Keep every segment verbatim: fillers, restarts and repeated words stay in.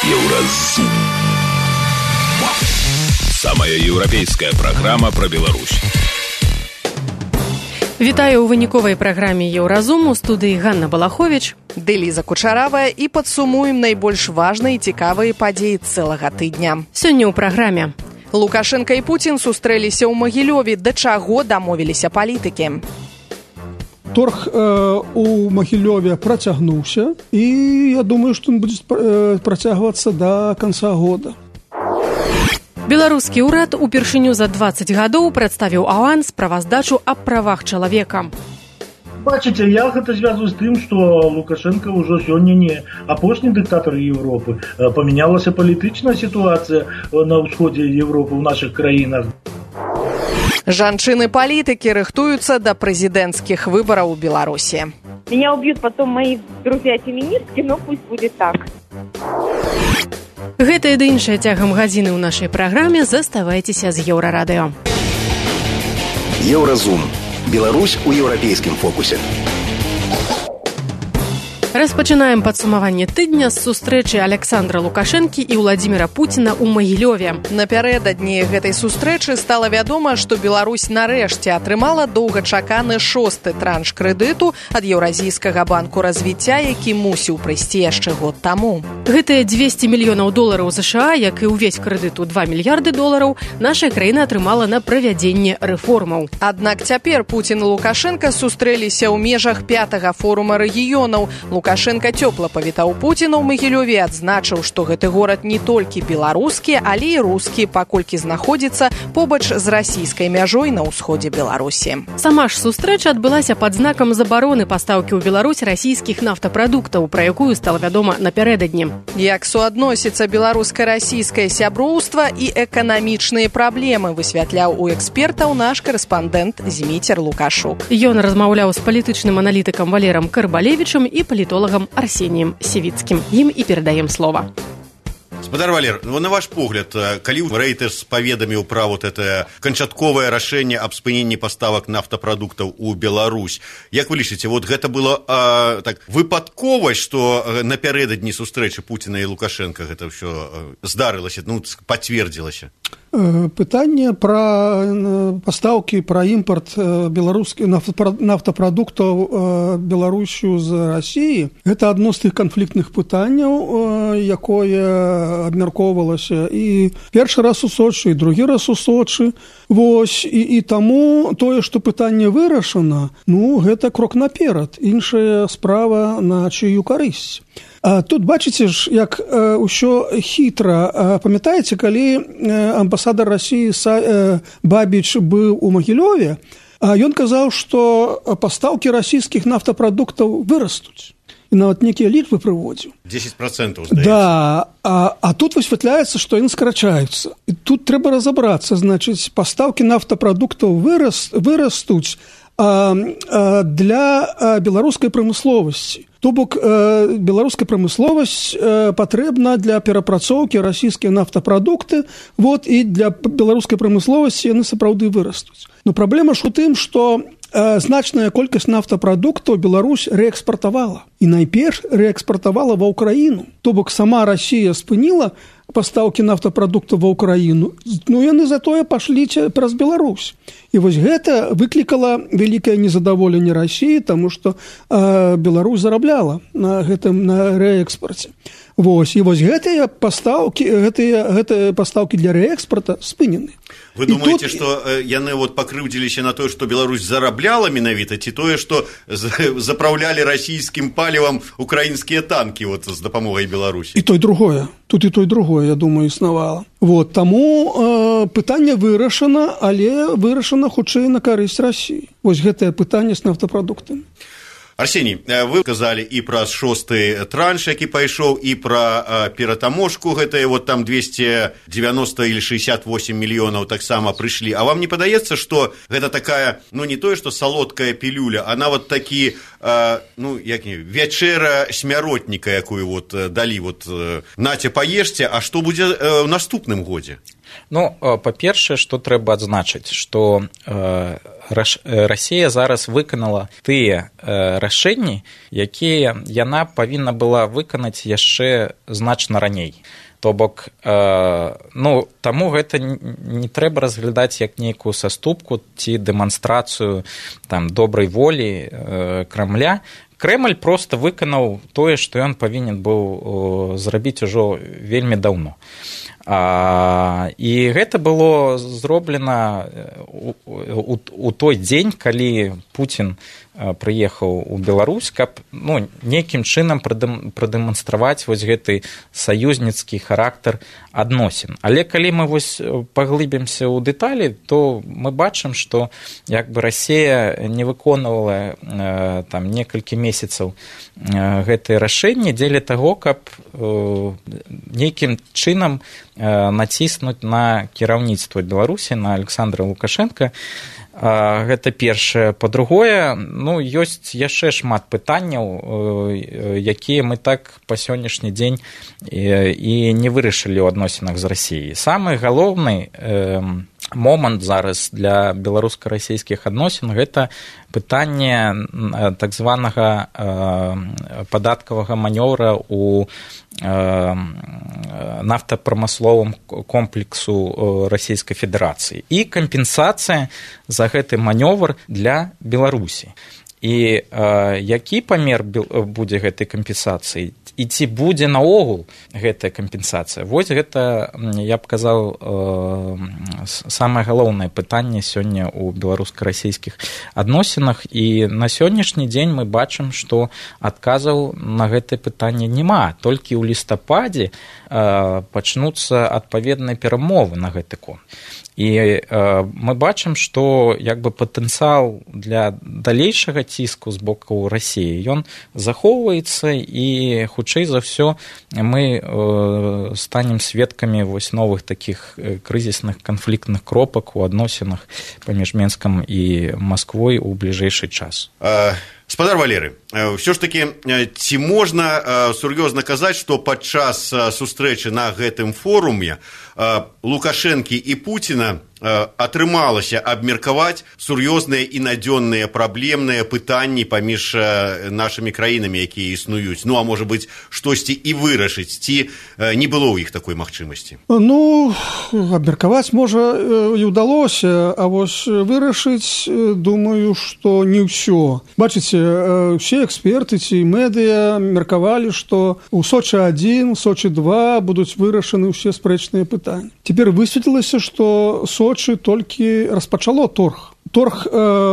Еўразум. Самая еўрапейская праграма пра Беларусь. Вітаю ў выніковай праграме Еўразум. У студыі Ганна Балаховіч, Дэліза Кучаравая, і падсумуем найбольш важныя і цікавыя падзеі цэлага тыдня. Сёння ў праграме. Лукашенко і Пуцін сустрэліся ў Магілёве. Да чаго дамовіліся палітыкі? Торг э, у Магілёве працягнуўся, і я думаю, што ён будзе э, працягвацца да канца года. Беларускі ўрад упершыню за дваццаць гадоў прадставіў аванс справаздачу аб правах чалавека. Бачыце, я гэта звязваю з тым, што Лукашенко ўжо сёння не апошні дыктатар Еўропы. Памянялася палітычная сітуацыя на ўсходзе Еўропы, ў нашых краінах. Жанчыны-палітыкі рыхтуюцца да прэзідэнцкіх выбараў у Беларусі. Меня убьют потом мои друзья-феминистки, но пусть будет так. Гэта і да іншае цягам гадзіны ў нашай праграме. Заставайцеся з Еўрарадыё. Еўразум. Беларусь у еўрапейскім фокусе. Распачынаем падсумаванне тыдня з сустрэчы Александра Лукашэнкі і Владзіміра Пуціна ў Магілёве. Напярэдадні гэтай сустрэчы стала вядома, што Беларусь нарэшце атрымала доўгачаканы шосты транш крэдыту ад Еўразійскага банку развіцця, які мусіў прыйсці яшчэ год таму. Гэтыя дзвесце мільёнаў долараў ЗША, як і ўвесь крэдыт у два мільярды долараў, наша краіна атрымала на правядзенне рэформаў. Аднак цяпер Пуцін і Лукашенка сустрэліся ў межах пятага форума рэгіёнаў. Лукашенко цёпла павітаў Пуціна ў Магілёве, адзначыў, што гэты горад не толькі беларускі, але і рускі, паколькі знаходзіцца побач з расійскай мяжой на ўсходзе Беларусі. Сама ж сустрэча адбылася пад знакам забароны пастаўкі ў Беларусь расійскіх нафтапрадуктаў, пра якую стала вядома напярэдадні. Як суадносіцца беларуска-расійскае сяброўства і эканамічныя праблемы, высвятляў у экспертаў наш карэспандэнт Зміцер Лукашук. Ён размаўляў з палітычным аналітыкам Валерам Карбалевічам і палітолагам Арсеніем Сівіцкім. Ім і перадаем слова. Спадар Валер, ну, на ваш погляд, калі Рэйтэрс паведаміў пра вот это канчатковае рашэнне аб спыненні паставак нафтапрадуктаў у Беларусь, як вы лічыце, вот гэта было а, так выпадковасць, што напярэдадні сустрэчы Пуціна і Лукашенка гэта ўсё здарылася, ну, пацвердзілася? Пытанне пра пастаўкі, пра імпарт беларускіх нафтапрадуктаў Беларусю з Расіі, гэта адно з тых канфліктных пытанняў, якое абмяркоўвалася і першы раз у Сочы, і другі раз у Сочы. Вось, і, і таму тое, што пытанне вырашана, ну, гэта крок наперад. Іншая справа на чыю карысць. А тут бачыце ж, як э, ўсё хітра. А, памятаеце, калі э, амбасадар Расіі Са, э, Бабіч быў у Магілёве, а ён казаў, што пастаўкі расійскіх нафтапрадуктаў вырастуць. І нават некія лічбы прыводзіў. дзесяць процентаў, здаецца. Да, а, а тут высвятляецца, што яны скрачаюцца. І тут трэба разабрацца, значыць, пастаўкі нафтапрадуктаў вырас, вырастуць а, а, для а, беларускай прамысловасці. То бок э, беларуская прамысловасць э, патрэбна для перапрацоўкі расійскія нафтапрадукты, вот, і для беларускай прамысловасці яны сапраўды вырастуць. Но праблема ж у тым, што э, значная колькасць нафтапрадуктаў Беларусь рээкспартавала. І найперш рээкспартавала ва ўкраіну. То бок сама Расія спыніла пастаўкі нафтапрадуктаў ва ўкраіну, ну яны затое пашлі праз Беларусь. І вось гэта выклікала вялікае незадаволенне Расіі, таму што э, Беларусь зарабляла на гэтым на рээкспарце. Вось, і вось гэтыя пастаўкі, гэтыя, гэтыя пастаўкі для рээкспарта спынены. Вы думаеце, тут... што э, яны вот пакрыўдзіліся на тое, што Беларусь зарабляла менавіта, ці тое, што запраўлялі расійскім палівам украінскія танкі вот, з дапамогай Беларусі? І то, і другое. Тут і то, і другое, я думаю, існавала. Вот, таму э, пытанне вырашана, але вырашана хутчэй на карысць Расіі. Вось гэтае пытанне з нафтапрадуктамі. Арсений, вы сказали и про шосты транш, які пайшоў, и про ператаможку, гэтые вот там двести девяносто или шестьдесят восемь миллионов так само пришли. А вам не падаецца, что это такая, ну не тое, что салодкая пилюля, она вот такі, ну, як не, вячэра смяротніка, якую вот далі, вот, наце, паешце, а што будзе ў наступным годзе? Ну, па-першае, што трэба адзначыць, што э, Расія зараз выканала тыя рашэнні, якія яна павінна была выканаць яшчэ значна раней. То бок, ну, таму гэта не трэба разглядаць як нейкую саступку ці дэманстрацыю там добрай волі Крамля. Крэмль проста выканаў тое, што ён павінен быў зрабіць ужо вельмі даўно. А, і гэта было зроблена у, у, у той дзень, калі Пуцін прыехаў у Беларусь, каб ну, нейкім чынам прадэманстраваць вось гэты саюзніцкі характар адносін. Але калі мы вось паглыбімся ў дэталі, то мы бачым, што як бы Расія не выконвала э, там некалькі месяцаў э, гэтыя рашэнні дзеля таго, каб э, нейкім чынам э, націснуць на кіраўніцтва Беларусі, на Александра Лукашенка. Гэта першае. Па-другое, ну, ёсць яшчэ шмат пытанняў, якія мы так па сённяшні дзень і не вырашылі ў адносінах з Расіяй. Самы галоўны момант зараз для беларуска-расійскіх адносін гэта пытанне так званага падаткавага манёвра ў нафтапрамысловым комплексу Расійскай Федэрацыі і кампенсацыя за гэты манёвр для Беларусі. І які памер будзе гэтай кампенсацыі? І ці будзе наогул гэтая кампенсацыя? Вось гэта, я б казаў, самае галоўнае пытанне сёння ў беларуска-расійскіх адносінах. І на сённяшні дзень мы бачым, што адказаў на гэтае пытанне няма. Толькі ў лістападзе пачнуцца адпаведныя перамовы на гэты конт. І э, мы бачым, што як бы патэнцыял для далейшага ціску з боку Расіі ён захоўваецца, і хутчэй за ўсё мы э, станем сведкамі вось новых такіх крызісных канфліктных кропак у адносінах паміж Менскам і Масквой у бліжэйшы час. Спадар Валерый, все ж таки, ці можна сур'ёзна казаць, што падчас сустрэчы на гэтым форуме Лукашэнкі і Пуціна атрымалася абмеркаваць сур'ёзныя і надзённыя праблемныя пытанні паміж нашымі краінамі, якія існуюць. Ну, а можа быць, штосьці і вырашыць, ці не было ў іх такой магчымасці? Ну, абмеркаваць, можа, і ўдалося, а вось вырашыць, думаю, што не ўсё. Бачыце, усе эксперты ці медыя меркавалі, што ў Сочы адзін, Сочы два будуць вырашаны ўсе спрэчныя пытанні. Цяпер высветлілася, што Сочы толькі распачало торг. Торг э,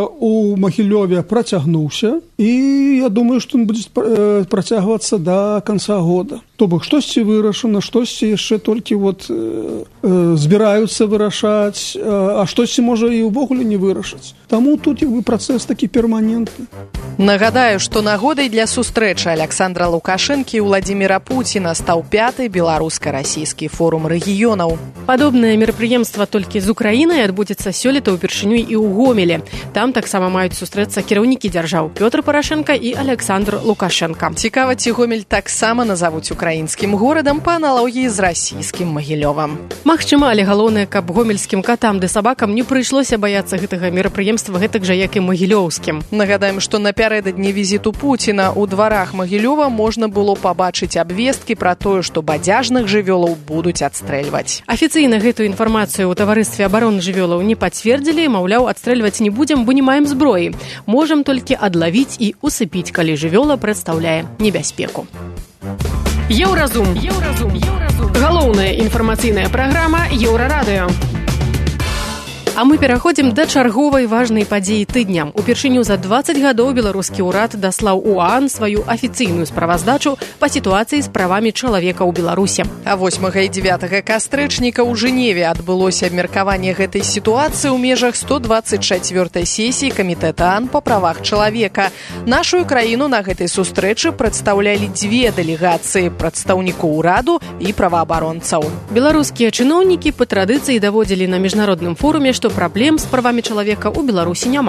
у Магілёве працягнуўся, і я думаю, што ён будзе э, працягвацца да канца года. То бок, штосьці вырашана, штосьці яшчэ толькі вот, э, э, збіраюцца вырашаць, э, а штосьці можа і ўвогуле не вырашаць. Таму тут і працэс такі перманентны. Нагадаю, што нагодай для сустрэчы Александра Лукашэнкі і Владзіміра Пуціна стаў пяты беларуска-расійскі форум рэгіёнаў. Падобнае мерапрыемства толькі з Украінай адбудзецца сёлета ўпершыню і ў Гомеле. Там таксама маюць сустрэцца кіраўнікі дзяржаў Пётр Парашенка і Александр Лукашенка. Цікава, ці Гомель таксама назавуць украінскім горадам па аналогіі з расійскім Магілёвам. Магчыма, але галоўнае, каб гомельскім катам ды сабакам не прыйшлося баяцца гэтага мерапрыемства гэтак жа, як і магілёўскім. Нагадаем, што напярэдадні візіту Пуціна ў дварах Магілёва можна было пабачыць абвесткі пра тое, што бадзяжных жывёлаў будуць адстрэльваць. Афіцыйна гэтую інфармацыю ў таварыстве абароны жывёлаў не пацвердзілі, маўляў, адстрэльваць не будзем, бо не маем зброі. Можам толькі адлавіць і усыпіць, калі жывёла прадстаўляе небяспеку. Еўразум. Еўразум. Еўразум. Галоўная інфармацыйная праграма Еўрарадыё. А мы пераходзім да чарговай важнай падзеі тыдня. Упершыню за дваццаць гадоў беларускі ўрад даслаў у ААН сваю афіцыйную справаздачу па сітуацыі з правамі чалавека ў Беларусі. А восьмага і дзевятага кастрычніка ў Жэневе адбылося абмеркаванне гэтай сітуацыі ў межах сто дваццаць чацвёртай сесіі Камітэта ААН па правах чалавека. Нашую краіну на гэтай сустрэчы прадстаўлялі дзве дэлегацыі прадстаўнікоў ураду і праваабаронцаў. Беларускія чыноўнікі па традыцыі даводзілі на міжнародным форуме, што праблем з правамі чалавека ў Беларусі няма.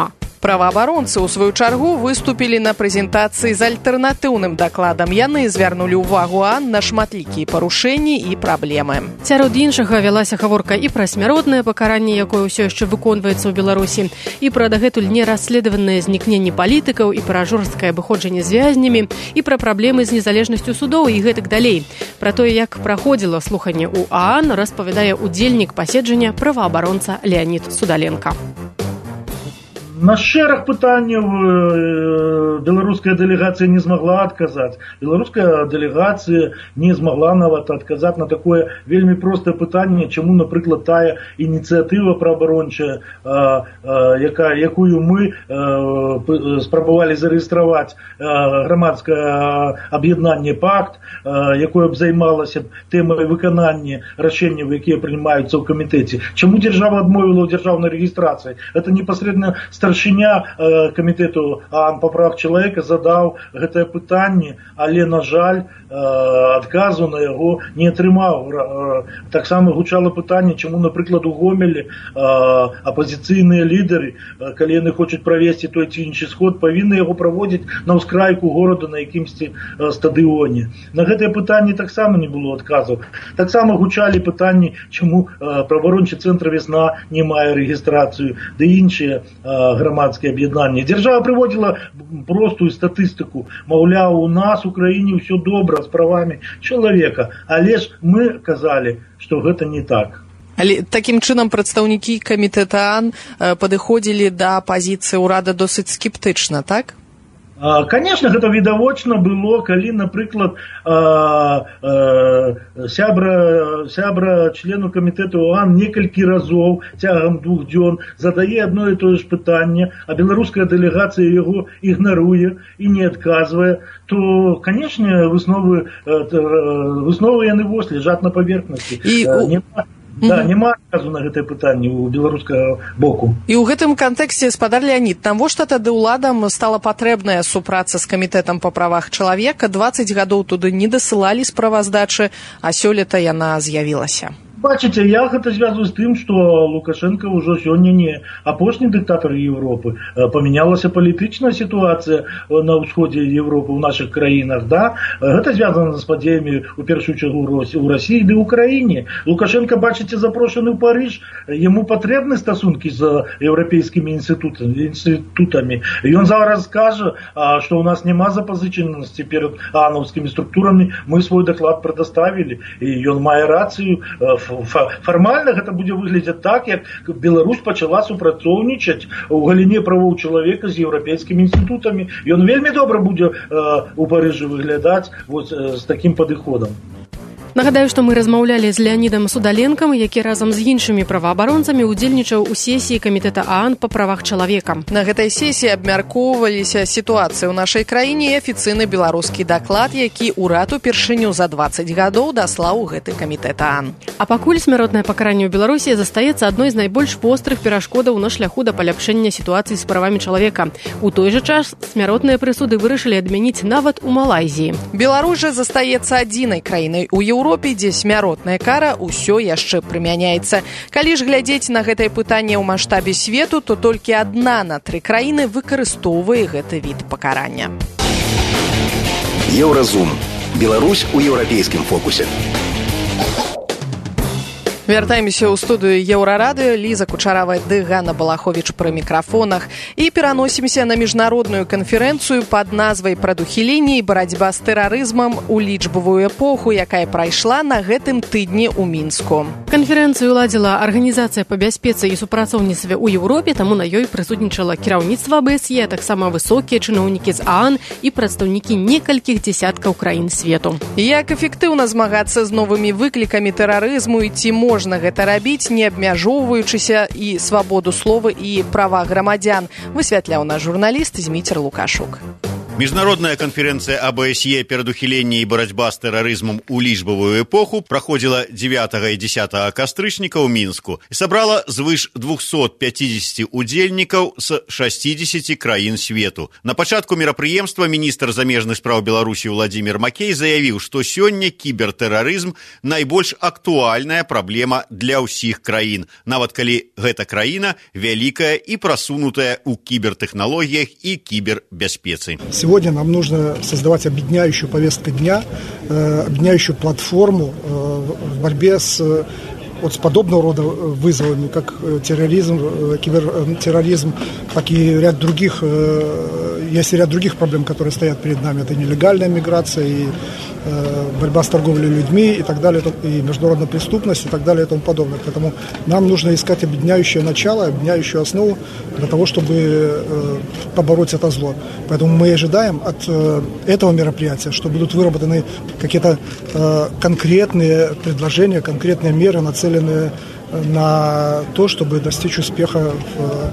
Праваабаронцы ў сваю чаргу выступілі на прэзентацыі з альтэрнатыўным дакладам. Яны звярнулі ўвагу ААН на шматлікія парушэнні і праблемы. Сярод іншага вялася гаворка і пра смяротнае пакаранне, якое ўсё яшчэ выконваецца ў Беларусі, і пра дагэтуль нерасследаваныя знікненні палітыкаў, і пра жорсткае абыходжанне з вязнямі, і пра праблемы з незалежнасцю судоў і гэтак далей. Пра тое, як праходзіла слуханне ў ААН, распавядае удзельнік паседжання праваабаронца Леонид Судаленко. На шэраг пытанняў беларуская дэлегацыя не змагла адказаць. Беларуская дэлегацыя не змагла нават адказаць на такое вельмі простае пытанне, чаму, напрыклад, тая ініцыятыва праабарончая, якая, якую мы спрабавалі зарэгістраваць, грамадскае аб'яднанне «Пакт», якое б займалася тэмай выканання рашэнняў, якія прымаюцца ў камітэце. Чаму дзяржава адмовіла ў дзяржаўнай рэгістрацыі? Это непасрэдна старшыня камітэту ААН па правах чалавека задаў гэтае пытанне, але, на жаль, адказу на яго не атрымаў. Таксама гучала пытанне, чаму, напрыклад, у Гомелі апазіцыйныя лідары, калі яны хочуць правесці той ці іншы сход, павінны яго праводзіць на ўскрайку горада на якімсьці стадыёне. На гэтае пытанне таксама не было адказаў. Таксама гучалі пытанні, чаму праваабарончы цэнтр «Весна» не мае рэгістрацыю, ды іншыя грамадскія аб'яднанні. Дзяржава прыводзіла простую статыстыку. Маўляў, у нас у краіне ўсё добра з правамі чалавека. Але ж мы казалі, што гэта не так. Але такім чынам прадстаўнікі камітэта ААН падыходзілі да пазіцыі ўрада досыць скептычна, так? Конечно, гэта відавочна было, калі, напрыклад, сябра, сябра члену камітэту ААН некалькі разоў цягам двух дзён задае адно і тое ж пытанне, а беларуская дэлегацыя яго ігнаруе і не адказвае, то, конечно, высновы, высновы яны вось ляжаць на паверхнасці. І... Нема... Да, няма адказу на гэтае пытанне ў беларускага боку. І ў гэтым кантэксце, спадар Леонид, навошта тады ўладам стала патрэбная супраца з камітэтам па правах чалавека? дваццаць гадоў туды не дасылалі справаздачы, а сёлета яна з'явілася. Бачыце, я гэта звязываю з тым, што Лукашенко ўжо сёння не апошні дыктатар Европы. Памянялася палітычная сітуацыя на ўсходзе Европы, ў нашых краінах, да? Гэта звязана з падзеямі, у першую чаргу, у Расіі ды ў Украіне. Лукашенко, бачыце, запрошаны ў Парыж, яму патрэбны стасункі з еўрапейскімі інстытутамі. Ён зараз скажа, што ў нас няма запазычанасці перад аанаўскімі структурамі, мы свой даклад прадаставілі, і ён мае рацыю. Фармальна гэта будзе выглядзець так, як Беларусь пачала супрацоўнічаць у галіне правоў чалавека з еўрапейскімі інстытутамі. Ён вельмі добра будзе у Парыжы выглядаць вот з такім падыходам. Нагадаю, што мы размаўлялі з Леонідам Судаленкам, які разам з іншымі праваабаронцамі удзельнічаў у сесіі камітэта ААН па правах чалавека. На гэтай сесіі абмяркоўваліся сітуацыі ў нашай краіне і афіцыйны беларускі даклад, які ўрад упершыню за дваццаць гадоў даслаў у гэты камітэт ААН. А пакуль смяротнае пакаранне ў Беларусі застаецца адной з найбольш вострых перашкодаў на шляху да паляпшэння сітуацыі з правамі чалавека. У той жа час смяротныя прысуды вырашылі адмяніць нават у Малайзіі. Беларусь жа застаецца адзінай краінай у Еўропе, Европе, дзе смяротная кара ўсё яшчэ прымяняецца. Калі ж глядзець на гэтае пытанне ў маштабе свету, то толькі адна на тры краіны выкарыстоўвае гэты від пакарання. Еўразум. Беларусь у еўрапейскім фокусе. Вяртаемся ў студыю Еўрарадыё. Ліза Кучаравая ды Ганна Балаховіч пры мікрафонах. І пераносімся на міжнародную канферэнцыю пад назвай «Прадухіленне і барацьба з тэрарызмам у лічбавую эпоху», якая прайшла на гэтым тыдні ў Мінску. Канферэнцыю ладзіла Арганізацыя па бяспецы і супрацоўніцтве ў Еўропе, таму на ёй прысутнічала кіраўніцтва АБСЕ, а таксама высокія чыноўнікі з ААН і прадстаўнікі некалькіх дзесяткаў краін свету. Як эфектыўна змагацца з новымі выклікамі тэрарызму і ці можна гэта рабіць, не абмяжоўваючыся і свабоду слова і права грамадзян, высвятляў наш журналіст Зміцер Лукашук. Міжнародная канферэнцыя А Б С Е перад ухіленне і барацьба з тэрарызмам у лічбавую эпоху праходзіла дзевятага і дзесятага кастрычніка ў Мінску і сабрала звыш двухсот пятидесяти удзельнікаў з шестидесяти краін свету. На пачатку мерапрыемства міністр замежных спраў Беларусі Владимир Макей заявіў, што сёння кібертэрарызм найбольш актуальная праблема для ўсіх краін, нават калі гэта краіна вялікая і прасунутая ў кібертэхналогіях і кібербяспецы. Сегодня нам нужно создавать объединяющую повестку дня, э, объединяющую платформу э, в борьбе с, вот, с подобного рода вызовами, как терроризм, кибертерроризм, так и ряд других, э, есть ряд других проблем, которые стоят перед нами. Это нелегальная миграция, и э, борьба с торговлей людьми, и так далее, и международная преступность, и так далее, и тому подобное. Поэтому нам нужно искать объединяющее начало, объединяющую основу для того, чтобы э, побороть это зло. Поэтому мы ожидаем от э, этого мероприятия, что будут выработаны какие-то э, конкретные предложения, конкретные меры, нацеленные на то, чтобы достичь успеха в,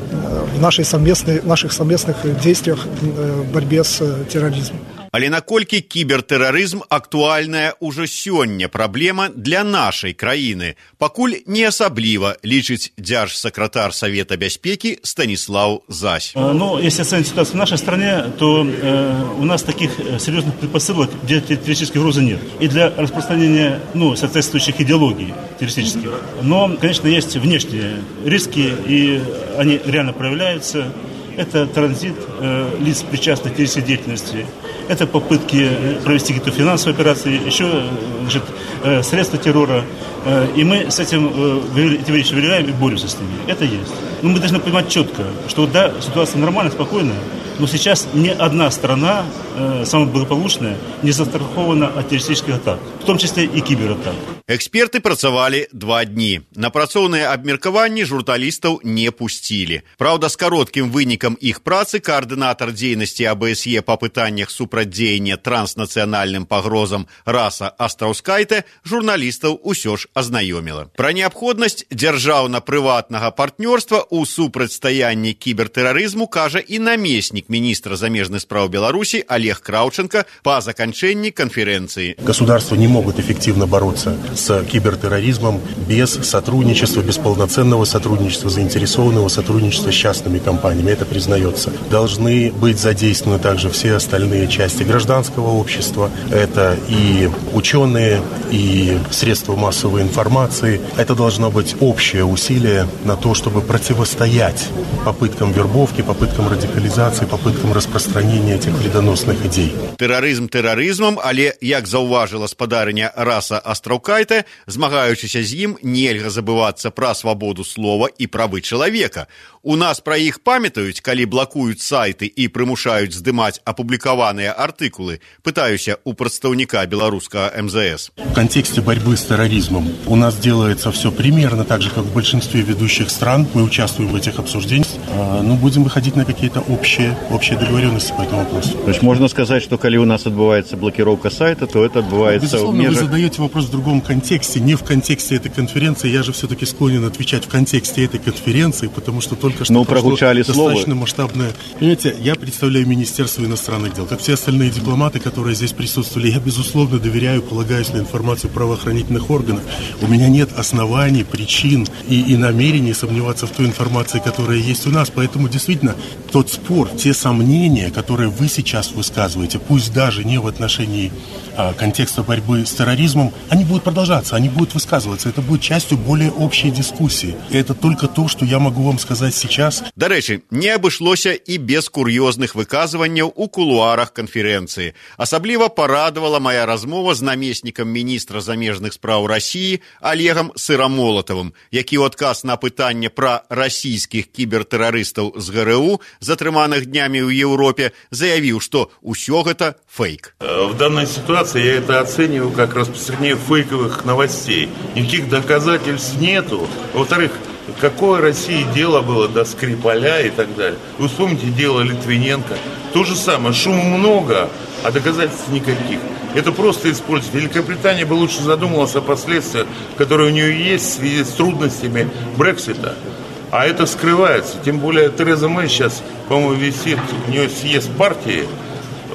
в нашей совместной, наших совместных действиях в борьбе с терроризмом. Але наколькі кібертэрарызм актуальная ўжо сёння праблема для нашай краіны, пакуль не асабліва, лічыць дзяржсакратар Совета бяспекі Станислав Зась. Ну, если оценить ситуацию в нашей стране, то э, у нас таких серьезных предпосылок для террористической угрозы нет. И для распространения ну, соответствующих идеологий террористических. Но, конечно, есть внешние риски, и они реально проявляются. Это транзит э, лиц, причастных к террористической деятельности. Это попытки провести какие-то финансовые операции, еще значит, э, средства террора. Э, и мы с этим э, эти вещи выявляем и боремся с ними. Это есть. Но мы должны понимать четко, что да, ситуация нормальная, спокойная, но сейчас ни одна страна, э, самая благополучная, не застрахована от террористических атак, в том числе и кибератак. Эксперты працавалі два дні. На працоўныя абмеркаванні журналістаў не пусцілі. Праўда, з кароткім вынікам іх працы каардынатар дзейнасці А Б С Е па пытаннях супрацьдзеяння транснацыянальным пагрозам Раса Астраўскайте журналістаў усё ж азнаёміла. Пра неабходнасць дзяржаўна-прыватнага партнёрства ў супрацьстаянні кібертэрарызму кажа і намеснік міністра замежных спраў Беларусі Олег Краўченко па заканчэнні канферэнцыі. Государства не могут эффективно бороться с кибертерроризмом без сотрудничества, без полноценного сотрудничества, заинтересованного сотрудничества с частными компаниями. Это признается. Должны быть задействованы также все остальные части гражданского общества. Это и ученые, и средства массовой информации. Это должно быть общее усилие на то, чтобы противостоять попыткам вербовки, попыткам радикализации, попыткам распространения этих вредоносных идей. Терроризм терроризмом, але, як заўважыла спадарыня Раса Астраўкайте, змагаючыся з ім, нельга забывацца пра свабоду слова і правы чалавека. У нас пра іх памятаюць, калі блакуюць сайты і прымушаюць здымаць апублікаваныя артыкулы? Пытаюся у прадстаўніка беларускага эм зэ эс. В контексте борьбы с терроризмом у нас делается все примерно так же, как в большинстве ведущих стран. Мы участвуем в этих обсуждениях, но будем выходить на какие-то общие, общие договоренности по этому вопросу. То есть можно сказать, что когда у нас отбывается блокировка сайта, то это отбывается Безусловно, в межах... вы задаете вопрос в другом контексте, не в контексте этой конференции. Я же все-таки склонен отвечать в контексте этой конференции, потому что только что ну, прозвучали достаточно слово. масштабное. Понимаете, я представляю Министерство иностранных дел. Как все остальные дипломаты, которые здесь присутствовали, я, безусловно, доверяю, полагаюсь на информацию правоохранительных органов. У меня нет оснований, причин и, и намерений сомневаться в той информации, которая есть у нас. Поэтому, действительно, тот спор, те сомнения, которые вы сейчас высказываете, пусть даже не в отношении а, контекста борьбы с терроризмом, они будут продолжаться, они будут высказываться. Это будет частью более общей дискуссии. И это только то, что я могу вам сказать сейчас. Дарэчы, не абышлося і без кур'ёзных выказванняў у кулуарах канферэнцыі. Асабліва парадавала моя размова з намеснікам міністра замежных спраў Расіі Олегам Сырамолатавым, які ў адказ на пытанне пра расійскіх кібертэрарыстаў з гэ рэ у, затрыманых днямі ў Еўропе, заявіў, што ўсё гэта фейк. В данной ситуации я это оцениваю как распространение фейковых новостей. Никаких доказательств нету. Во-вторых, какое России дело было до Скрипаля и так далее. Вы вспомните дело Литвиненко. То же самое. Шума много, а доказательств никаких. Это просто использовать. Великобритания бы лучше задумалась о последствиях, которые у нее есть в связи с трудностями Брексита. А это скрывается. Тем более Тереза Мэй сейчас, по-моему, висит, у нее съезд партии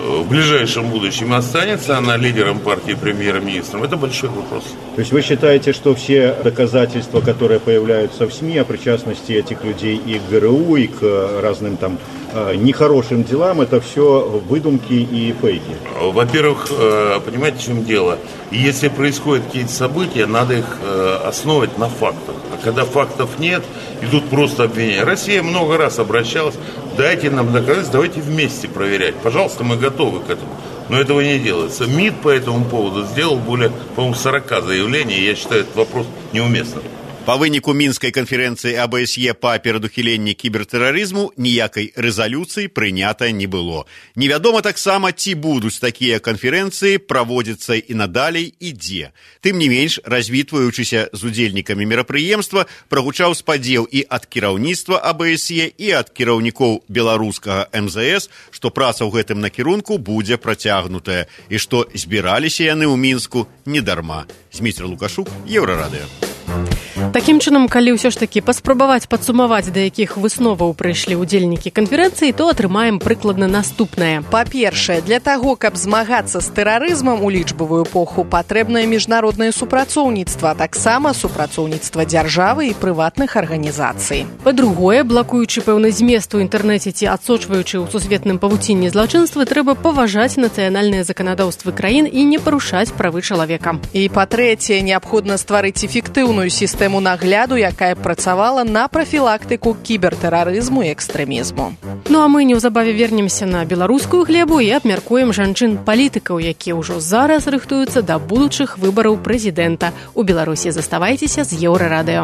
в ближайшем будущем останется она лидером партии, премьер-министром, это большой вопрос. То есть вы считаете, что все доказательства, которые появляются в СМИ о причастности этих людей и к ГРУ, и к разным там нехорошим делам, это все выдумки и фейки? Во-первых, понимаете, в чем дело? Если происходят какие-то события, надо их основывать на фактах. А когда фактов нет, идут просто обвинения. Россия много раз обращалась, дайте нам доказательства, давайте вместе проверять. Пожалуйста, мы готовы к этому. Но этого не делается. МИД по этому поводу сделал более, по-моему, сорок заявлений, и я считаю этот вопрос неуместным. Па выніку мінскай канферэнцыі АБСЕ па перадухіленні кібертэрарызму ніякай рэзалюцыі прынята не было. Невядома таксама, ці будуць такія канферэнцыі праводзіцца і надалей і дзе. Тым не менш, развітваючыся з удзельнікамі мерапрыемства, прагучаў спадзеў і ад кіраўніцтва АБСЕ, і ад кіраўнікоў беларускага эм зэ эс, што праца ў гэтым накірунку будзе працягнутая, і што збіраліся яны ў Мінску недарма. Зміцер Лукашук, Еўрарадыё. Такім чынам, калі ўсё ж такі паспрабаваць падсумаваць, да якіх высноваў прыйшлі ўдзельнікі канферэнцыі, то атрымаем прыкладна наступнае. Па-першае, для таго, каб змагацца з тэрарызмам у лічбавую эпоху, патрэбнае міжнароднае супрацоўніцтва, а таксама супрацоўніцтва дзяржавы і прыватных арганізацый. Па-другое, блакуючы пэўны змест у інтэрнэце ці адсочваючы ў сусветным павуцінні злачынствы, трэба паважаць нацыянальныя заканадаўствы краін і не парушаць правы чалавека. І па-трэцяе, неабходна стварыць эфектыўную сістэму нагляду, якая працавала на прафілактыку кібертэрарызму і экстрэмізму. Ну а мы неўзабаве вернемся на беларускую глебу і абмяркуем жанчын-палітыкаў, якія ўжо зараз рыхтуюцца да будучых выбараў прэзідэнта. У Беларусі заставайцеся з Еўрарадыё.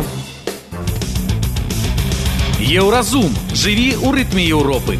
Еўразум. Жыві ў рытме Еўропы.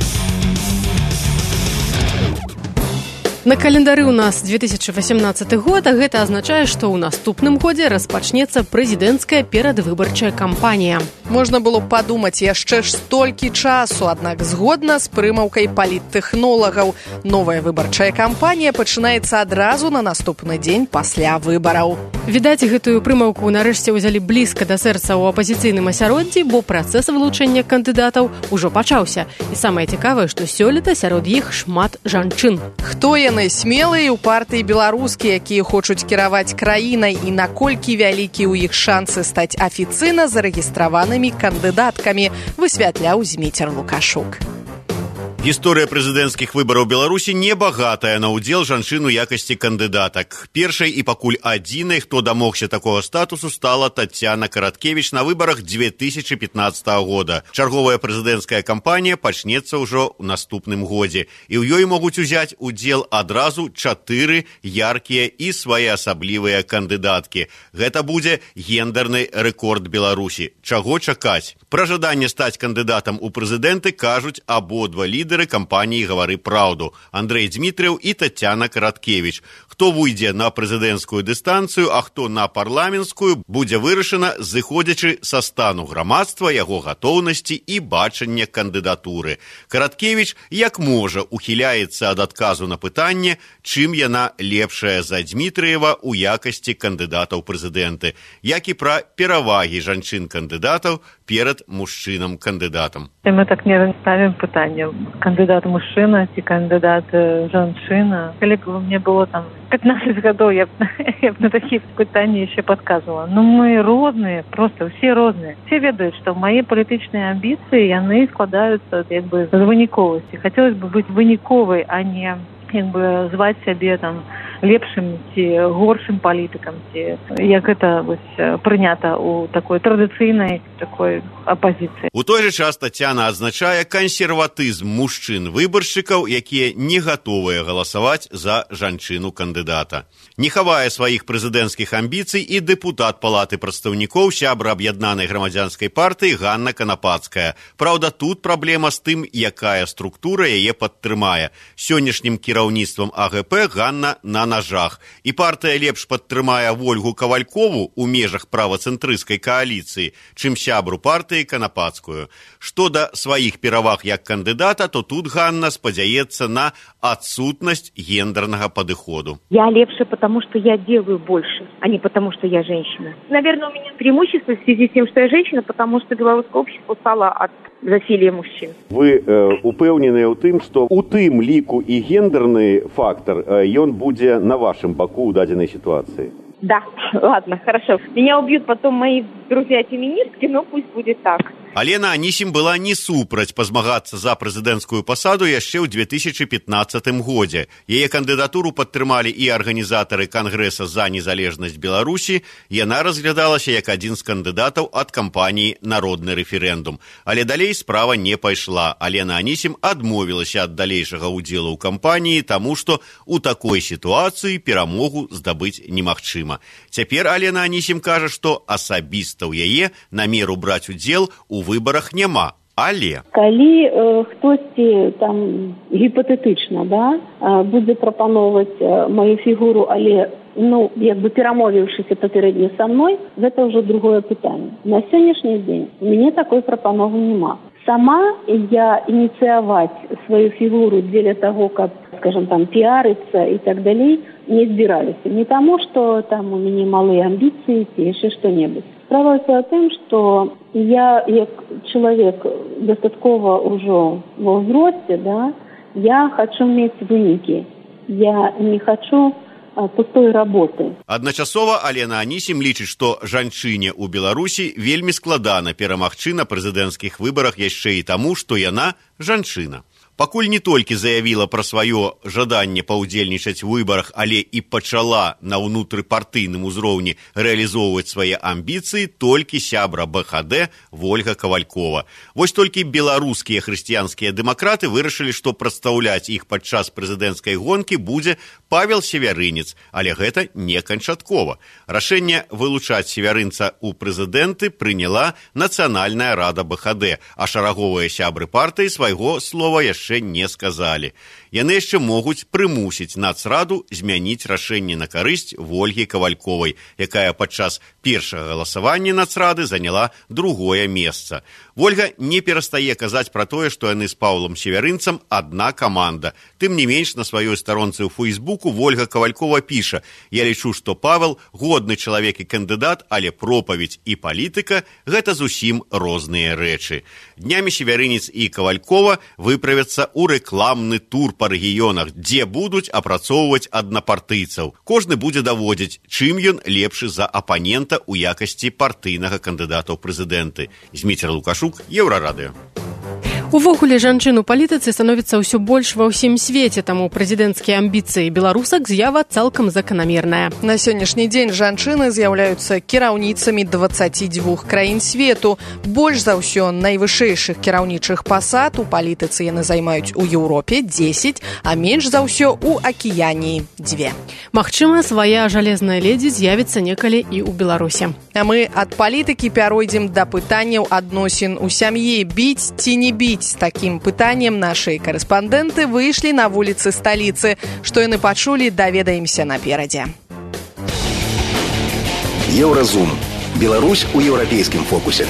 На календары у нас две тысячи восемнадцаты год, а гэта азначае, што ў наступным годзе распачнецца прэзідэнцкая перадвыбарчая кампанія. Можна было б падумаць яшчэ ж столькі часу, аднак згодна з прымаўкай паліттэхнолагаў, новая выбарчая кампанія пачынаецца адразу на наступны дзень пасля выбараў. Відаць, гэтую прымаўку нарэшце ўзялі блізка да сэрца ў апазіцыйным асяроддзі, бо працэс вылучэння кандыдатаў ужо пачаўся. І самае цікавае, што сёлета сярод іх шмат жанчын. Хто яны смелыя ў партыі беларускія, якія хочуць кіраваць краінай, і наколькі вялікі ў іх шансы стаць афіцыйна зарэгістраванымі кандыдаткамі, высвятляў Зміцер Лукашук. Гісторыя прэзідэнцкіх выбараў Беларусі небагатая на ўдзел жанчын у якасці кандыдатак. Першай і пакуль адзінай, хто дамогся такога статусу, стала Таццяна Караткевіч на выбарах две тысячи пятнадцатого года. Чарговая прэзідэнцкая кампанія пачнецца ўжо ў наступным годзе. І ў ёй могуць узяць удзел адразу чатыры яркія і своеасаблівыя кандыдаткі. Гэта будзе гендерны рэкорд Беларусі. Чаго чакаць? Пра жаданне стаць кандыдатам у прэзідэнты кажуць абодва лідары кампаніі «Гавары праўду» Андрэй Дзмітрыў і Таццяна Караткевіч. Хто выйдзе на прэзідэнцкую дыстанцыю, а хто на парламенцкую, будзе вырашана, зыходзячы са стану грамадства, яго гатоўнасці і бачання кандыдатуры. Караткевіч, як можа, ухіляецца ад адказу на пытанне, чым яна лепшая за Дзмітрыева ў якасці кандыдата ў прэзідэнты, як і пра перавагі жанчын-кандыдатаў перад мужчынам-кандыдатам. Мы так не ставім пытанне, кандыдат мужчына ці кандыдат жанчына. Калі б мне было там пятнадцать гадоў, я б, я б на такіх пытанні яшчэ падказвала. Ну мы розныя, просто все розныя. Все ведаюць, што мае палітычныя амбіцыі, яны складаюцца як бы з выніковасці. Хацелось бы быць выніковай, а не як бы зваць сябе там лепшым ці горшым палітыкам, ці як гэта вось прынята ў такой традыцыйнай такой апазіцыі. У той жа час Таццяна адзначае кансерватызм мужчын-выбаршчыкаў, якія не гатовыя галасаваць за жанчыну-кандыдата. Не хавае сваіх прэзідэнцкіх амбіцый і дэпутат Палаты прадстаўнікоў, сябра аб'яднанай грамадзянскай партыі Ганна Канапацкая. Праўда, тут праблема з тым, якая структура яе падтрымае. Сённяшнім кіраўніцтвам АГП Ганна на ножах. І партыя лепш падтрымае Вольгу Кавалькову ў межах правацэнтрысцкай кааліцыі, чым сябру партыі Канапацкую. Што да сваіх пераваг як кандыдата, то тут Ганна спадзяецца на адсутнасць гендернага падыходу. Я лепше, потому что я делаю больше, а не потому что я женщина. Наверное, у меня преимущество в связи с тем, что я женщина, потому что белорусское общество устало от засилия мужчин. Вы э, упэўненыя ў тым, што ў тым ліку і гендерны фактор, э, ён будзе на вашым баку ў дадзенай сітуацыі? Да, ладно, хорошо. Меня убьют потом мои друзья-феминистки, но пусть будет так. Алена Анісім была не супраць пазмагацца за прэзідэнцкую пасаду яшчэ ў две тысячы пятнаццатым годзе. Яе кандыдатуру падтрымалі і арганізатары Кангрэса за незалежнасць Беларусі. Яна разглядалася як адзін з кандыдатаў ад кампаніі «Народны рэферэндум». Але далей справа не пайшла. Алена Анісім адмовілася ад далейшага ўдзелу ў кампаніі, таму што ў такой сітуацыі перамогу здабыць немагчыма. Цяпер Алена Анісім кажа, што асабіста ў яе намеру браць удзел у выборах няма, але... Калі э, хтосьці там гіпатэтычна, да, э, будзе прапановваць э, мою фігуру, але, ну, як бы перамовіўшыся папярэдне са мной, гэта ўжо другое пытанне. На сённяшні дзень у мяне такой прапановы няма. Сама я ініцыяваць сваю фігуру дзеля таго, каб, скажем, там, піарыцца і так далей, не збіраліся. Не таму, што там у мяне малыя амбіцыі ці яшчэ што-небудзь. Справа в том, что я, как человек достаткова уже во взросте, да, я хочу иметь выники. Я не хочу а, пустой работы. Адначасова Алена Анісім лічыць, што жанчыне ў Беларусі вельмі складана перамагчы на прэзідэнцкіх выбарах яшчэ і таму, што яна жанчына. Пакуль не толькі заявіла пра сваё жаданне паўдзельнічаць у выбарах, але і пачала на ўнутрыпартыйным узроўні рэалізоўваць свае амбіцыі толькі сябра бэ ха дэ Вольга Кавалькова. Вось толькі беларускія хрысціянскія дэмакраты вырашылі, што прадстаўляць іх падчас прэзідэнцкай гонкі будзе Павел Севярынец, але гэта не канчаткова. Рашэнне вылучаць севярынца ў прэзідэнты прыняла Нацыянальная рада бэ ха дэ, а шараговыя сябры партыі свайго слова яшчэ не сказалі. Яны яшчэ могуць прымусіць Нацраду змяніць рашэнне на карысць Вольгі Кавальковай, якая падчас першага галасавання Нацрады заняла другое месца. Вольга не перастае казаць пра тое, што яны з Паўлам Севярынцам адна каманда. Тым не менш, на сваёй старонцы ў Фейсбуку Вольга Кавалькова піша: «Я лічу, што Павел годны чалавек і кандыдат, але пропаведь і палітыка – гэта зусім розныя рэчы». Днямі Севярынец і Кавалькова выправяцца ў рэкламны тур па рэгіёнах, дзе будуць апрацоўваць аднапартыйцаў. Кожны будзе даводзіць, чым ён лепшы за апанента ў якасці партыйнага кандыдата ў прэзідэнты. Зміцер Лукашук, Еўрарадыё. Увогуле, жанчын у палітыцы становіцца ўсё больш ва ўсім свеце, таму прэзідэнцкія амбіцыі беларусак з'ява цалкам заканамерная. На сённяшні дзень жанчыны з'яўляюцца кіраўніцамі дваццаці дзвюх краін свету. Больш за ўсё найвышэйшых кіраўнічых пасад у палітыцы яны займаюць у Еўропе дзесяць, а менш за ўсё у Акіяніі дзве. Магчыма, свая жалезная ледзі з'явіцца некалі і ў Беларусі. А мы ад палітыкі пяройдзем да пытанняў адносін у сям'і. Біць ці не біць? З такім пытаннем нашыя корэспандэнты выйшлі на вуліцы сталіцы. Што яны пачулі, даведаемся наперадзе. Еўразум. Беларусь у еўрапейскім фокусе.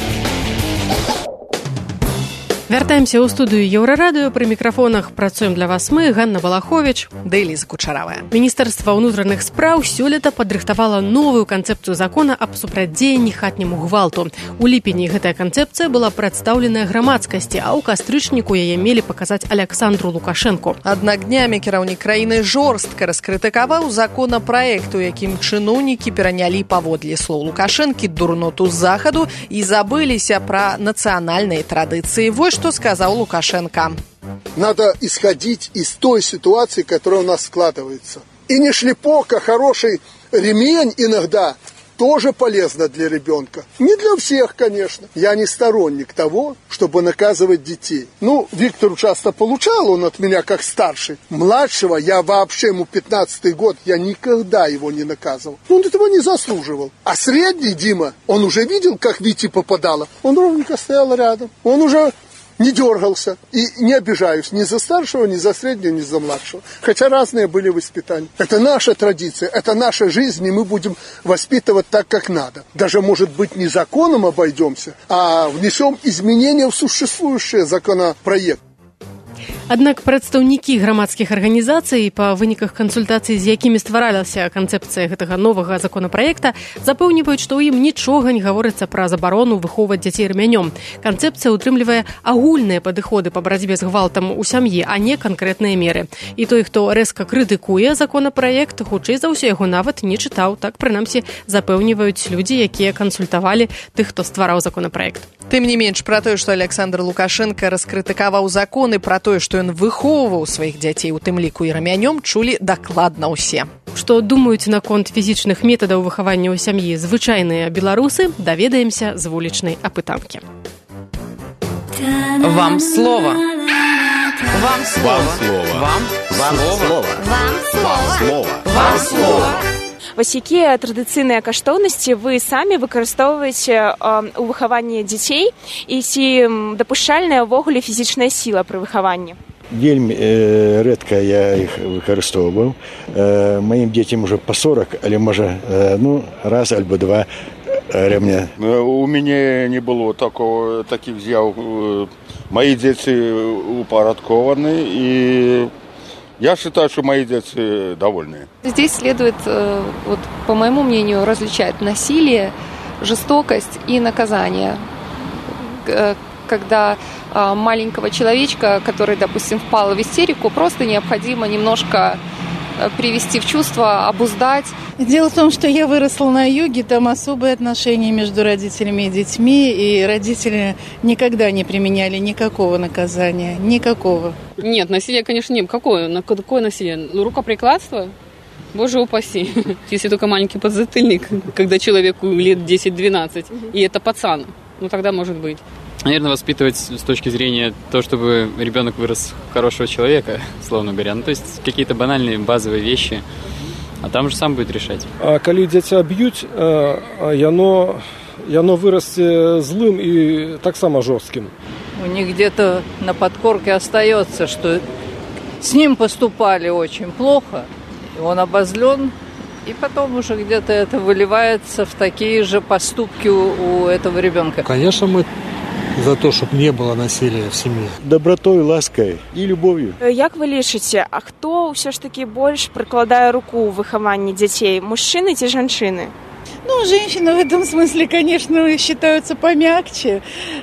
Вяртаемся ў студыю Еўрарадыё. Пры мікрафонах працуем для вас мы, Ганна Балаховіч, да Эліза Кучаравая. Міністэрства ўнутраных спраў сёлета падрыхтавала новую канцэпцыю закона аб супрацьдзеянні хатняму гвалту. У ліпені гэтая канцэпцыя была прадстаўленая грамадскасці, а ў кастрычніку яе мелі паказаць Аляксандру Лукашэнку. Аднак днямі кіраўнік краіны жорстка раскрытыкаваў законапраект, у якім чыноўнікі перанялі паводле слоў Лукашэнкі дурноту з захаду і забыліся пра нацыянальныя традыцыі. Вось что сказал Лукашенко. Надо исходить из той ситуации, которая у нас складывается. И не шлепок, а хороший ремень иногда тоже полезно для ребенка. Не для всех, конечно. Я не сторонник того, чтобы наказывать детей. Ну, Виктор часто получал, он от меня как старший. Младшего я вообще, ему пятнадцатый год, я никогда его не наказывал. Он этого не заслуживал. А средний Дима, он уже видел, как Вите попадало. Он ровненько стоял рядом. Он уже не дергался и не обижаюсь ни за старшего, ни за среднего, ни за младшего. Хотя разные были воспитания. Это наша традиция, это наша жизнь, и мы будем воспитывать так, как надо. Даже, может быть, не законом обойдемся, а внесем изменения в существующий законопроект. Аднак прадстаўнікі грамадскіх арганізацый па выніках кансультацый, з якімі стваралася канцэпцыя гэтага новага законапраекта, запэўніваюць, што ў ім нічога не гаворыцца пра забарону выхоўваць дзяцей рэмянём. Канцэпцыя ўтрымлівае агульныя падыходы па барацьбе з гвалтам у сям'і, а не канкрэтныя меры. І той, хто рэзка крытыкуе законапраект, хутчэй за ўсё яго нават не чытаў. Так, прынамсі, запэўніваюць людзі, якія кансультавалі тых, хто ствараў законапраект. Тым не менш, пра тое, што Александр Лукашенко раскрытыкаваў законы, пра тое, што ён выхоўваў сваіх дзяцей, у тым ліку і рамянём, чулі дакладна ўсе. Што думаюць наконт фізічных метадаў выхавання ў сям'і звычайныя беларусы, даведаемся з вулічнай апытанкі. Вам слово. Вам слово. Вам слово. Вам слово. Вам слово. Вам слово. Вось якія традыцыйныя каштоўнасці вы самі выкарыстоўваеце ў выхаванні дзяцей і ці дапушчальная ўвогуле фізічная сіла пры выхаванні? Вельмі э, рэдка я іх выкарыстоўваў. Э, маім дзецям уже па сорок, але можа э, ну, раз альбо два рэмня. У мяне не было такого, таких з'яў. Мои дзеці упарадкованы і я считаю, что мои дети довольны. Здесь следует, вот, по моему мнению, различать насилие, жестокость и наказание. Когда маленького человечка, который, допустим, впал в истерику, просто необходимо немножко привести в чувство, обуздать. Дело в том, что я выросла на юге, там особые отношения между родителями и детьми, и родители никогда не применяли никакого наказания, никакого. Нет, насилия, конечно, нет. Какое? Какое насилие? Рукоприкладство? Боже упаси. Если только маленький подзатыльник, когда человеку лет десять-двенадцать, и это пацан, ну тогда может быть. Наверное, воспитывать с точки зрения того, чтобы ребенок вырос хорошего человека, словно говоря. Ну, то есть какие-то банальные базовые вещи, а там уже сам будет решать. А коли дзіця б'ють, яно, яно вырасце злым и так само жестким. У них где-то на подкорке остается, что с ним поступали очень плохо, и он обозлен, и потом уже где-то это выливается в такие же поступки у, у этого ребенка. Конечно, мы за то, чтобы не было насилия в семье. Добротой, лаской и любовью. Як вы лічыце, а хто ўсё ж таки больш прыкладае руку ў выхаванні дзяцей, мужчыны ці жанчыны? Ну, женщины в этом смысле, конечно, считаются помягче,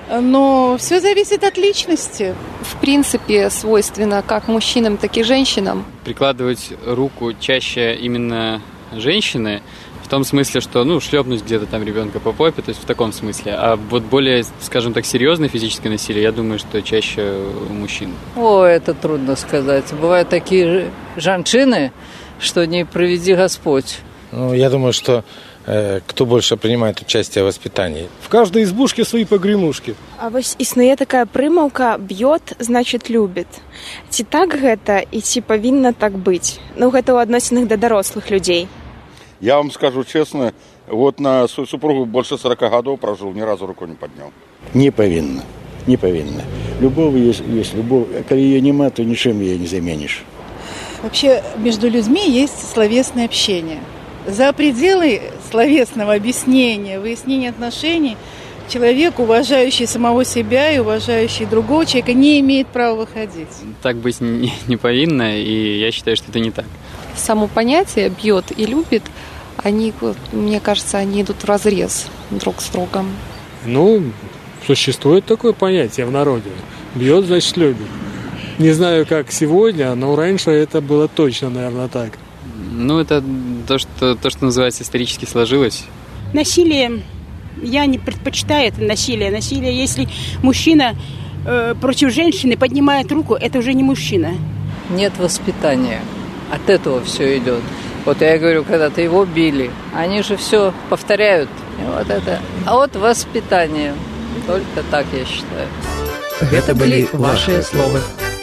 но все зависит от личности. В принципе, свойственно как мужчинам, так и женщинам. Прикладывать руку чаще именно женщины, в том смысле, что, ну, шлепнуть где-то там ребенка по попе, то есть в таком смысле. А вот более, скажем так, серьезное физическое насилие, я думаю, что чаще у мужчин. О, это трудно сказать. Бывают такие женщины, что не приведи Господь. Ну, я думаю, что э, кто больше принимает участие в воспитании. В каждой избушке свои погремушки. А вось існуе такая прымаўка «б'ёт, значит, любит». Ці так гэта і ці павінна так быць? Ну, гэта ў адносінах да дарослых людзей. Я вам скажу честно, вот на свою супругу больше сорока годов прожил, ни разу руку не поднял. Не повинна, не повинна. Любовь есть, есть любовь. А коли ее нема, то ничем ее не заменишь. Вообще между людьми есть словесное общение. За пределы словесного объяснения, выяснения отношений человек, уважающий самого себя и уважающий другого человека, не имеет права выходить. Так быть не, не повинно, и я считаю, что это не так. Само понятие «бьет» и «любит», они, мне кажется, они идут вразрез друг с другом. Ну, существует такое понятие в народе. Бьет, значит, любит. Не знаю, как сегодня, но раньше это было точно, наверное, так. Ну, это то, что, то, что называется, исторически сложилось. Насилие, я не предпочитаю это насилие. Насилие, если мужчина э, против женщины поднимает руку, это уже не мужчина. Нет воспитания. От этого все идет. Вот я говорю, когда-то его били, они же все повторяют. Вот это. А вот воспитание. Только так, я считаю. Это были ваши слова.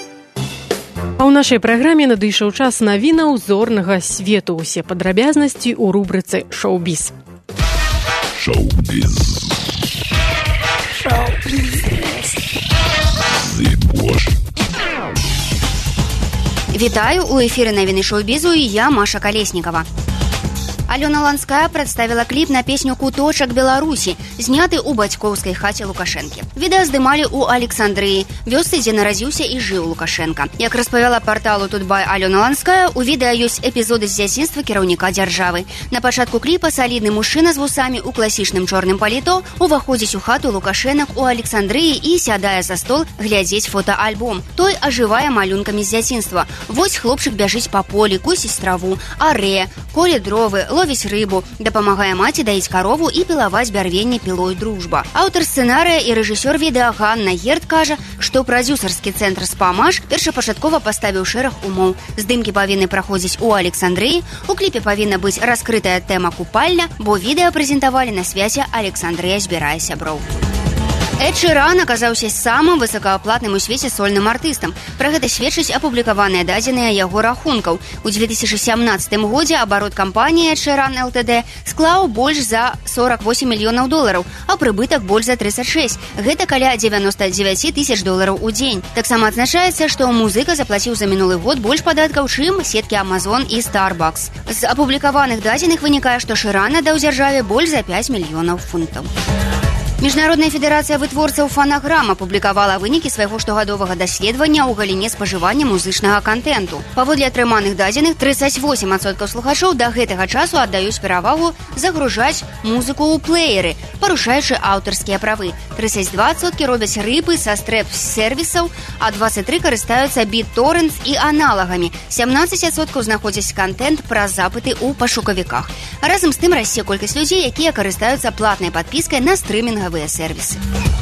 А ў нашай праграме надышоў час навінаў зорнага свету. Усе падрабязнасці ў рубрыцы «Шоу-біз». Шоу-біз. Шоу-біз. Вітаю, у эфіры навіны шоу-бізу і я, Маша Колесникова. Алёна Ланская представила кліп на песню «Куточак Беларусі», зняты ў бацькоўскай хаце Лукашэнкі. Відэа здымалі ў Александрыі, вёсцы, дзе нарадзіўся і жыў Лукашенко. Як распавяла парталу «Тутбай» Алёна Ланская, у відэа ёсць эпізоды з дзяцінства кіраўніка дзяржавы. На пачатку кліпа салідны мужчына з вусамі ў класічным чорным паліто уваходзіць у хату Лукашэнак у Александрыі і сядае за стол глядзець фотоальбом. Той ажывае малюнкамі з дзяцінства. Вось хлопчык бяжыць па полі, косіць траву, арэ, коле дровы, ловіць рыбу, дапамагае маці даіць карову і пілаваць бярвенне пілой «Дружба». Аўтар сцэнарыя і рэжысёр відэа Ганна Герд кажа, што прадзюсарскі цэнтр «Спамаш» першапачаткова паставіў шэраг умоў. Здымкі павінны праходзіць у Александрыі, у кліпе павінна быць раскрытая тэма купальня, бо відэа прэзентавалі на свяце «Александрыя збірае сяброў». Эд Шыран аказаўся самым высокааплатным у свеце сольным артыстам. Пра гэта сведчыць апублікаваныя дадзеныя яго рахункаў. У две тысячи семнадцатым годзе абарот кампаніі Эд Шыран ЛТД склаў больш за сорок восемь мільёнаў долараў, а прыбытак больш за тридцать шесть. Гэта каля девяносто девять тысяч долараў у дзень. Таксама адзначаецца, што музыка заплаціў за мінулы год больш падаткаў, чым сеткі Amazon і Starbucks. З апублікаваных дадзеных вынікае, што Шыран надаў дзяржаве больш за пять мільёнаў фунтаў. Міжнародная федэрацыя вытворцаў фанаграм апублікавала вынікі свайго штогадовага даследавання ў галіне спажывання музычнага контенту. Паводле атрыманых дадзеных, тридцать восемь адсоткаў слухачоў да гэтага часу аддаюць перавагу загружаць музыку ў плееры, парушаючы аўтарскія правы. тридцать два адсоткі робяць рыпы са стрэп-сервісаў, а двадцать три карыстаюцца біт-торрентс і аналагамі. семнадцать адсоткаў знаходзяць контент праз запыты ў пашукавіках. Разам з тым расце колькасць людзей, якія карыстаюцца платнай падпіскай на стрымінга сервисы.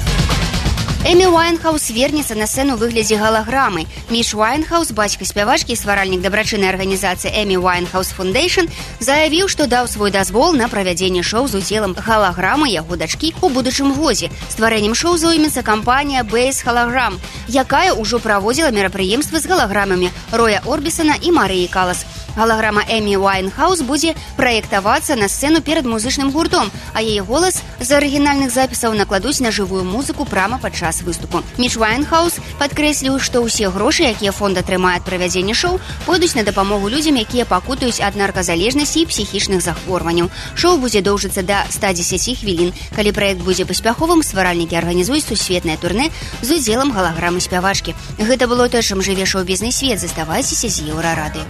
Эмі Уайнхаус вернецца на сцэну ў выглядзе галаграмы. Міш Уайнхаус, бацька спявачкі і стваральнік дабрачыннай арганізацыі Эмі Уайнхаус Фундейшн, заявіў, што даў свой дазвол на правядзенне шоу з удзелам галаграмы яго дачкі ў будучым годзе. Стварэннем шоу зоймецца кампанія Base Hologram, якая ўжо праводзіла мерапрыемствы з галаграмамі Роя Орбісона і Марыі Калас. Галаграма Эмі Уайнхаус будзе праектавацца на сцэну перад музычным гуртом, а яе голас з арыгінальных запісаў накладуць на жывую музыку прама падчас выступу. Міш Уайнхаус падкрэсліў, што ўсе грошы, якія фонд атрымае ад правядзення шоу, пойдуць на дапамогу людзям, якія пакутаюць ад нарказалежнасці і псіхічных захворванняў. Шоу будзе доўжыцца да ста дзесяці хвілін. Калі праект будзе паспяховым, стваральнікі арганізуюць сусветнае турнэ з удзелам галаграмы спявачкі. Гэта было тое, чым жыве шоу-бізнес свет. Заставайцеся з Еўрарады.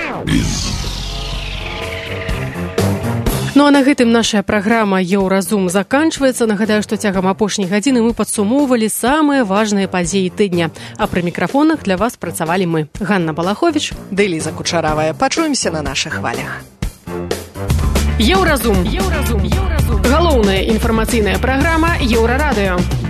Ну а на гэтым наша праграма «Еўразум» заканчваецца. Нагадаю, што цягам апошняй гадзіны мы падсумоўвалі самыя важныя падзеі тыдня. А пры мікрафонах для вас працавалі мы. Ганна Балаховіч, ды Ліза Кучаравая. Пачуемся на нашых хвалях. Еўразум. Еўразум. Галоўная інфармацыйная праграма Еўрарадыё.